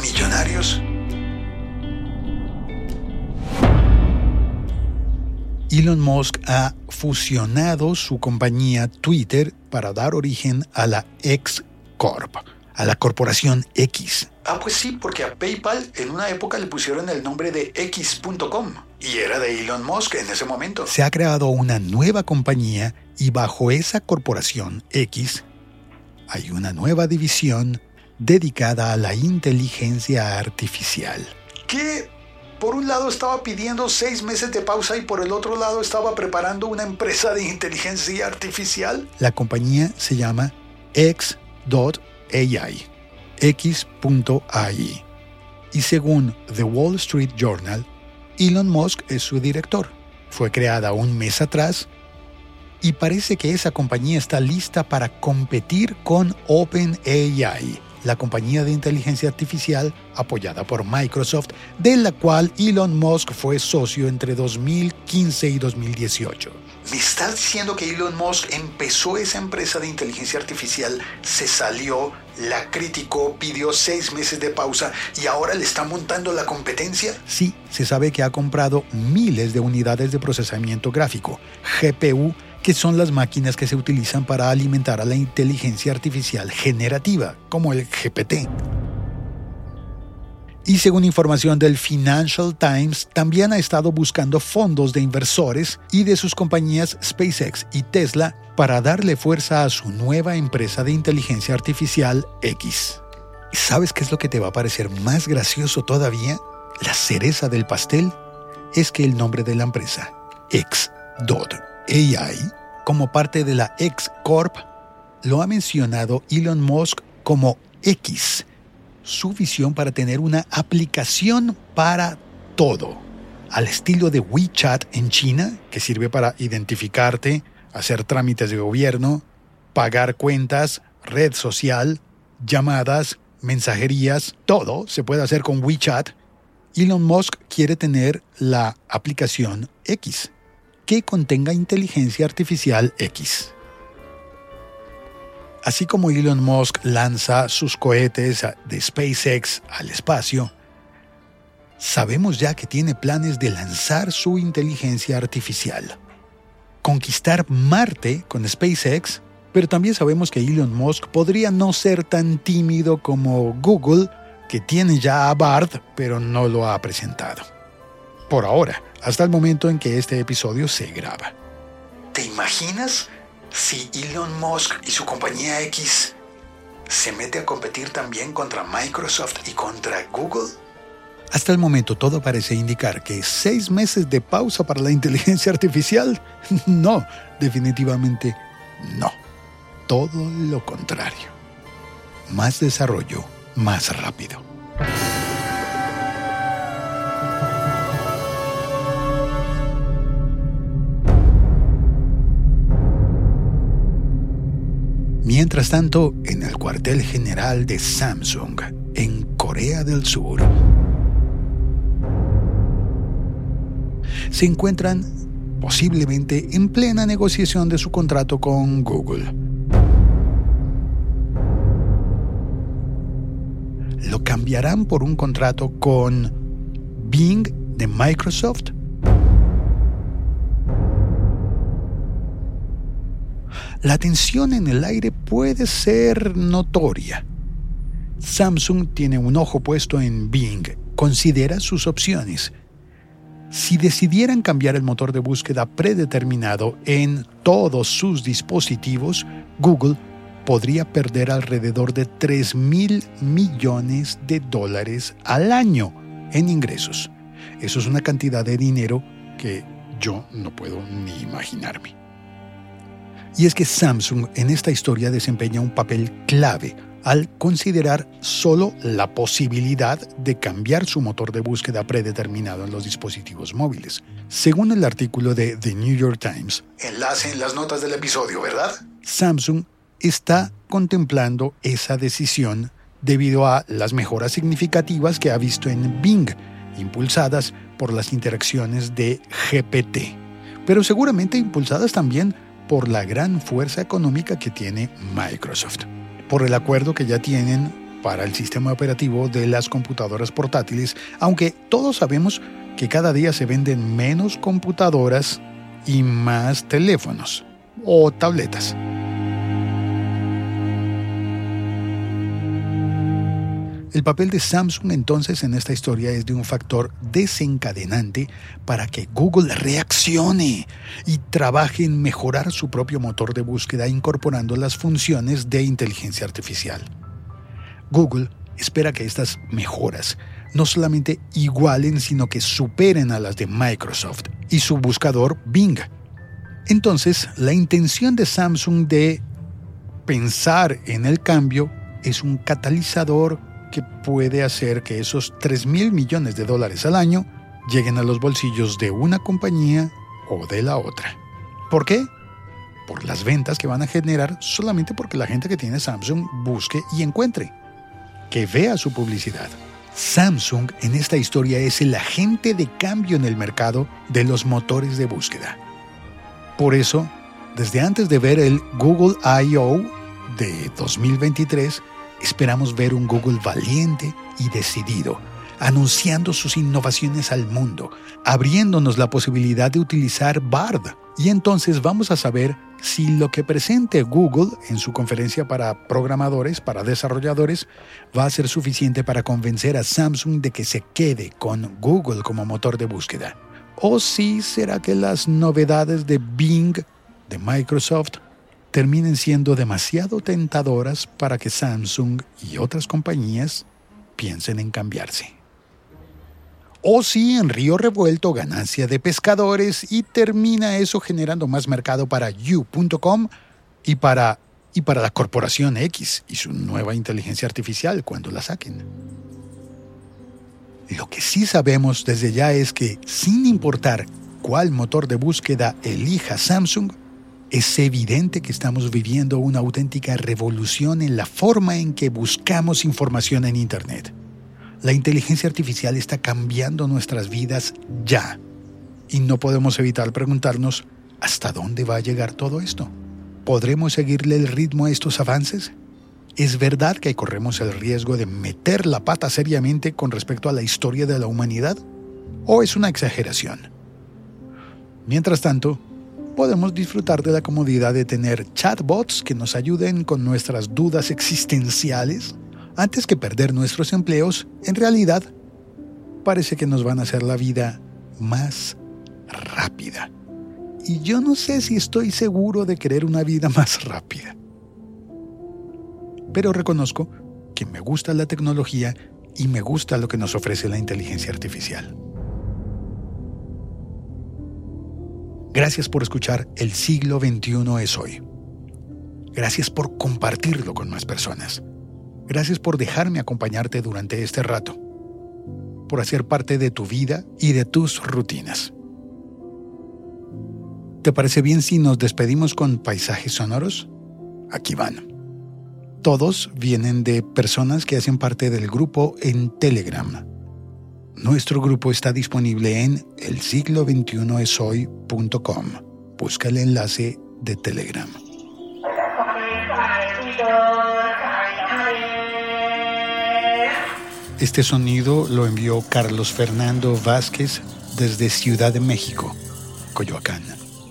retramillonarios. Elon Musk ha fusionado su compañía Twitter para dar origen a la X Corp, a la corporación X. Ah, pues sí, porque a PayPal en una época le pusieron el nombre de X punto com y era de Elon Musk en ese momento. Se ha creado una nueva compañía y bajo esa corporación X hay una nueva división dedicada a la inteligencia artificial. ¿Qué? Por un lado estaba pidiendo seis meses de pausa y por el otro lado estaba preparando una empresa de inteligencia artificial. La compañía se llama X punto A I, X punto A I. Y según The Wall Street Journal, Elon Musk es su director. Fue creada un mes atrás y parece que esa compañía está lista para competir con OpenAI, la compañía de inteligencia artificial apoyada por Microsoft, de la cual Elon Musk fue socio entre dos mil quince y dos mil dieciocho. ¿Me estás diciendo que Elon Musk empezó esa empresa de inteligencia artificial, se salió, la criticó, pidió seis meses de pausa y ahora le está montando la competencia? Sí, se sabe que ha comprado miles de unidades de procesamiento gráfico, G P U, que son las máquinas que se utilizan para alimentar a la inteligencia artificial generativa, como el G P T. Y según información del Financial Times, también ha estado buscando fondos de inversores y de sus compañías SpaceX y Tesla para darle fuerza a su nueva empresa de inteligencia artificial X. ¿Y sabes qué es lo que te va a parecer más gracioso todavía? La cereza del pastel es que el nombre de la empresa, X punto A I, como parte de la X Corp, lo ha mencionado Elon Musk como X, su visión para tener una aplicación para todo, al estilo de WeChat en China, que sirve para identificarte, hacer trámites de gobierno, pagar cuentas, red social, llamadas, mensajerías, todo se puede hacer con WeChat. Elon Musk quiere tener la aplicación X, que contenga inteligencia artificial X. Así como Elon Musk lanza sus cohetes de SpaceX al espacio, sabemos ya que tiene planes de lanzar su inteligencia artificial, conquistar Marte con SpaceX, pero también sabemos que Elon Musk podría no ser tan tímido como Google, que tiene ya a Bard, pero no lo ha presentado. Por ahora, hasta el momento en que este episodio se graba. ¿Te imaginas si Elon Musk y su compañía X se mete a competir también contra Microsoft y contra Google? Hasta el momento todo parece indicar que seis meses de pausa para la inteligencia artificial. No, definitivamente no. Todo lo contrario. Más desarrollo, más rápido. Mientras tanto, en el cuartel general de Samsung, en Corea del Sur, se encuentran posiblemente en plena negociación de su contrato con Google. ¿Lo cambiarán por un contrato con Bing de Microsoft? La tensión en el aire puede ser notoria. Samsung tiene un ojo puesto en Bing, considera sus opciones. Si decidieran cambiar el motor de búsqueda predeterminado en todos sus dispositivos, Google podría perder alrededor de tres mil millones de dólares al año en ingresos. Eso es una cantidad de dinero que yo no puedo ni imaginarme. Y es que Samsung en esta historia desempeña un papel clave al considerar solo la posibilidad de cambiar su motor de búsqueda predeterminado en los dispositivos móviles. Según el artículo de The New York Times, enlace en las notas del episodio, ¿verdad? Samsung está contemplando esa decisión debido a las mejoras significativas que ha visto en Bing, impulsadas por las interacciones de G P T, pero seguramente impulsadas también por la gran fuerza económica que tiene Microsoft, por el acuerdo que ya tienen para el sistema operativo de las computadoras portátiles, aunque todos sabemos que cada día se venden menos computadoras y más teléfonos o tabletas. El papel de Samsung entonces en esta historia es de un factor desencadenante para que Google reaccione y trabaje en mejorar su propio motor de búsqueda incorporando las funciones de inteligencia artificial. Google espera que estas mejoras no solamente igualen, sino que superen a las de Microsoft y su buscador Bing. Entonces, la intención de Samsung de pensar en el cambio es un catalizador que puede hacer que esos tres mil millones de dólares al año lleguen a los bolsillos de una compañía o de la otra. ¿Por qué? Por las ventas que van a generar solamente porque la gente que tiene Samsung busque y encuentre, que vea su publicidad. Samsung en esta historia es el agente de cambio en el mercado de los motores de búsqueda. Por eso, desde antes de ver el Google I O de dos mil veintitrés, esperamos ver un Google valiente y decidido, anunciando sus innovaciones al mundo, abriéndonos la posibilidad de utilizar Bard. Y entonces vamos a saber si lo que presente Google en su conferencia para programadores, para desarrolladores, va a ser suficiente para convencer a Samsung de que se quede con Google como motor de búsqueda. O si será que las novedades de Bing, de Microsoft, terminen siendo demasiado tentadoras para que Samsung y otras compañías piensen en cambiarse. O si en río revuelto ganancia de pescadores y termina eso generando más mercado para you punto com y para, y para la corporación X y su nueva inteligencia artificial cuando la saquen. Lo que sí sabemos desde ya es que, sin importar cuál motor de búsqueda elija Samsung, es evidente que estamos viviendo una auténtica revolución en la forma en que buscamos información en Internet. La inteligencia artificial está cambiando nuestras vidas ya. Y no podemos evitar preguntarnos, ¿hasta dónde va a llegar todo esto? ¿Podremos seguirle el ritmo a estos avances? ¿Es verdad que corremos el riesgo de meter la pata seriamente con respecto a la historia de la humanidad? ¿O es una exageración? Mientras tanto, podemos disfrutar de la comodidad de tener chatbots que nos ayuden con nuestras dudas existenciales antes que perder nuestros empleos. En realidad, parece que nos van a hacer la vida más rápida. Y yo no sé si estoy seguro de querer una vida más rápida. Pero reconozco que me gusta la tecnología y me gusta lo que nos ofrece la inteligencia artificial. Gracias por escuchar El siglo veintiuno es hoy. Gracias por compartirlo con más personas. Gracias por dejarme acompañarte durante este rato. Por hacer parte de tu vida y de tus rutinas. ¿Te parece bien si nos despedimos con paisajes sonoros? Aquí van. Todos vienen de personas que hacen parte del grupo en Telegram. Nuestro grupo está disponible en el siglo veintiuno es hoy punto com. Busca el enlace de Telegram. Este sonido lo envió Carlos Fernando Vázquez desde Ciudad de México, Coyoacán.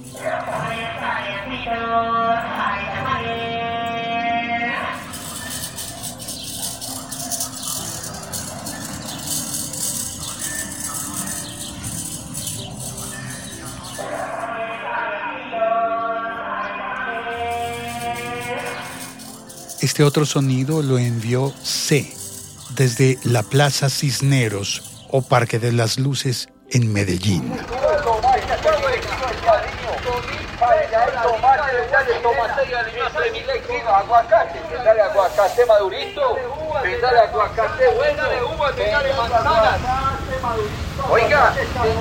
Este otro sonido lo envió C, desde la Plaza Cisneros o Parque de las Luces en Medellín. Oiga,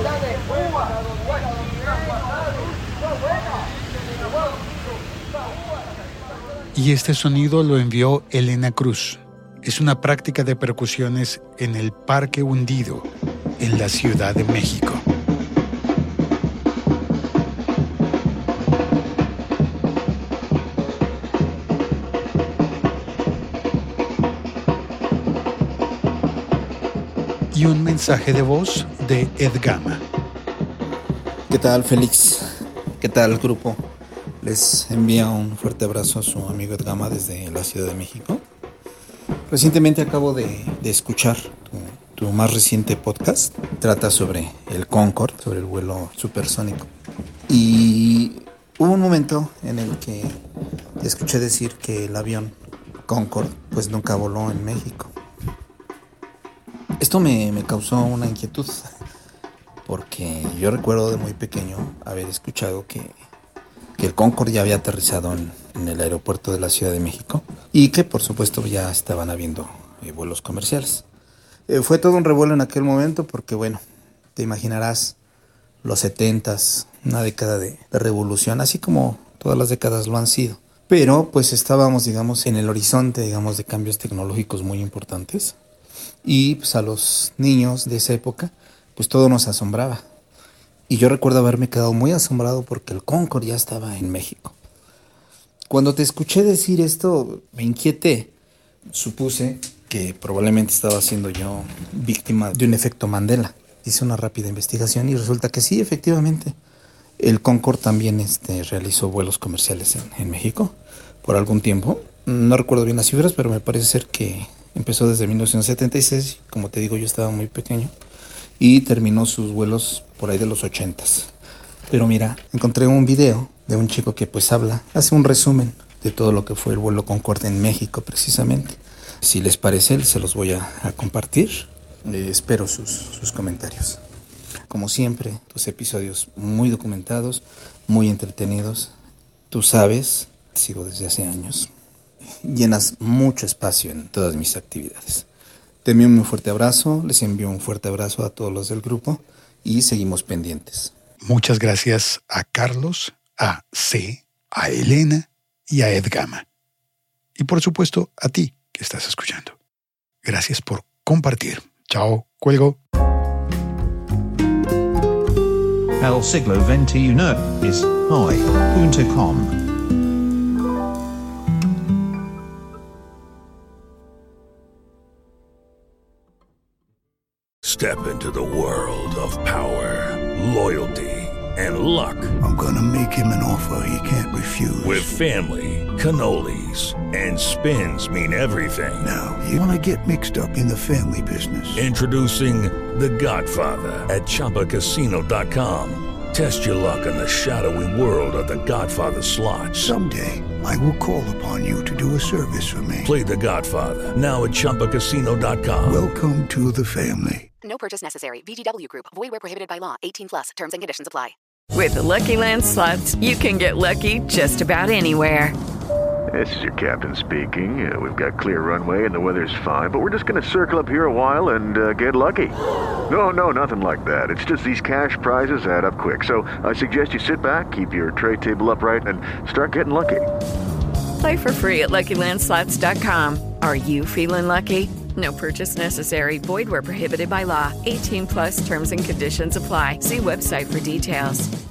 y este sonido lo envió Elena Cruz. Es una práctica de percusiones en el Parque Hundido, en la Ciudad de México. Y un mensaje de voz de Ed Gama. ¿Qué tal, Félix? ¿Qué tal, grupo? Les envía un fuerte abrazo a su amigo Edgama desde la Ciudad de México. Recientemente acabo de, de escuchar tu, tu más reciente podcast. Trata sobre el Concorde, sobre el vuelo supersónico. Y hubo un momento en el que te escuché decir que el avión Concorde pues nunca voló en México. Esto me, me causó una inquietud, porque yo recuerdo de muy pequeño haber escuchado que, que el Concorde ya había aterrizado en, en el aeropuerto de la Ciudad de México y que por supuesto ya estaban habiendo eh, vuelos comerciales. Eh, fue todo un revuelo en aquel momento porque, bueno, te imaginarás los setentas, una década de, de revolución, así como todas las décadas lo han sido. Pero pues estábamos, digamos, en el horizonte, digamos, de cambios tecnológicos muy importantes. Y pues a los niños de esa época, pues todo nos asombraba. Y yo recuerdo haberme quedado muy asombrado porque el Concorde ya estaba en México. Cuando te escuché decir esto, me inquieté. Supuse que probablemente estaba siendo yo víctima de un efecto Mandela. Hice una rápida investigación y resulta que sí, efectivamente. El Concorde también este, realizó vuelos comerciales en, en México por algún tiempo. No recuerdo bien las cifras, pero me parece ser que empezó desde mil novecientos setenta y seis, como te digo, yo estaba muy pequeño, y terminó sus vuelos por ahí de los ochentas. Pero mira, encontré un video de un chico que pues habla, hace un resumen de todo lo que fue el vuelo Concorde en México precisamente. Si les parece, se los voy a, a compartir. Eh, espero sus, sus comentarios. Como siempre, tus episodios muy documentados, muy entretenidos. Tú sabes, sigo desde hace años. Llenas mucho espacio en todas mis actividades. Te envío un fuerte abrazo, les envío un fuerte abrazo a todos los del grupo y seguimos pendientes. Muchas gracias a Carlos, a C, a Elena y a Edgama. Y por supuesto a ti que estás escuchando. Gracias por compartir. Chao, cuelgo. El siglo veintiuno es hoy punto com. Step into the world of power, loyalty, and luck. I'm gonna make him an offer he can't refuse. With family, cannolis, and spins mean everything. Now, you wanna get mixed up in the family business. Introducing The Godfather at Chumba Casino dot com. Test your luck in the shadowy world of The Godfather slot. Someday, I will call upon you to do a service for me. Play The Godfather, now at Chumba Casino dot com. Welcome to the family. No purchase necessary. V G W Group. Void where prohibited by law. eighteen plus. Terms and conditions apply. With the Lucky Land Slots, you can get lucky just about anywhere. This is your captain speaking. Uh, we've got clear runway and the weather's fine, but we're just going to circle up here a while and uh, get lucky. No, no, nothing like that. It's just these cash prizes add up quick. So I suggest you sit back, keep your tray table upright, and start getting lucky. Play for free at Lucky Land Slots dot com. Are you feeling lucky? No purchase necessary. Void where prohibited by law. eighteen plus terms and conditions apply. See website for details.